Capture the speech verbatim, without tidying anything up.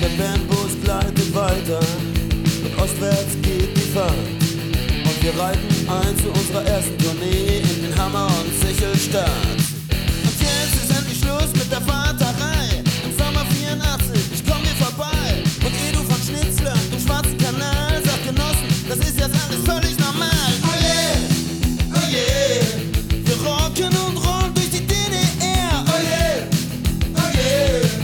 Der Bandbus gleitet weiter und ostwärts geht die Fahrt. Und wir reiten ein zu unserer ersten Tournee in den Hammer- und Sichelstadt. Und jetzt ist endlich Schluss mit der Fahrt.